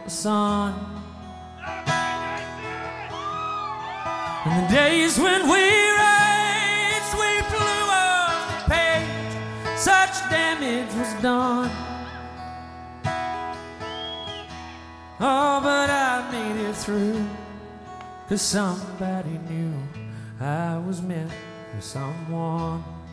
the sun. And the days when we raced, we flew off the page, such damage was done. Oh, but I made it through, 'cause somebody knew I was meant for someone.